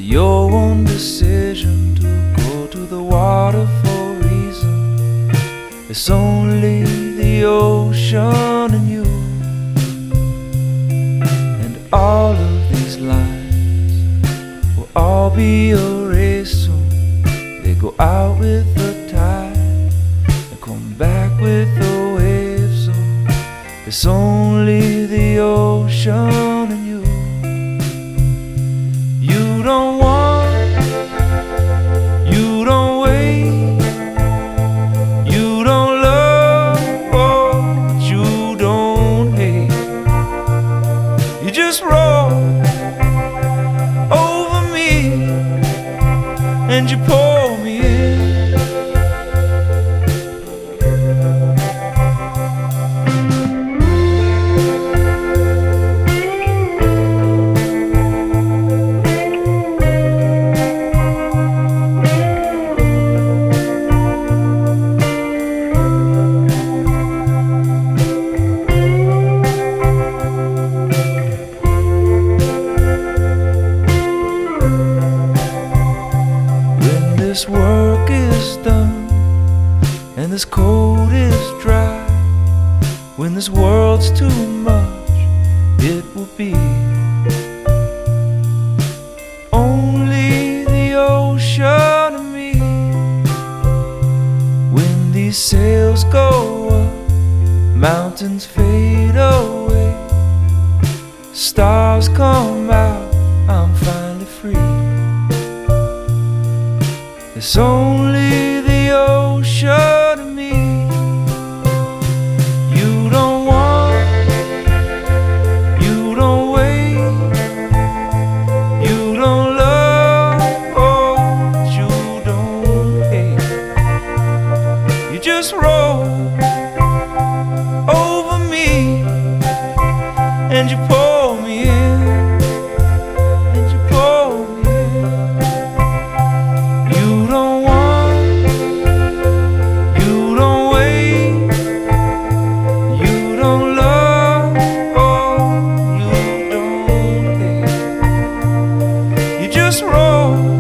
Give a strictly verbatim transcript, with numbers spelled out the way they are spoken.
your own decision to go to the water for a reason. It's only the ocean and you. And all of these lines will all be erased soon. They go out with the tide and come back with the waves. So it's only the ocean and you. You don't want, you don't wait, you don't love, oh, but you don't hate. You just roll over me and you pull me in. This work is done and this coat is dry, when this world's too much, it will be only the ocean and me. When these sails go up, mountains fade away, stars come out, I'm finally free. It's only the ocean and me. You don't want, you don't wait, you don't love, oh, but you don't hate. You just roll over me and you pull me in. Just roll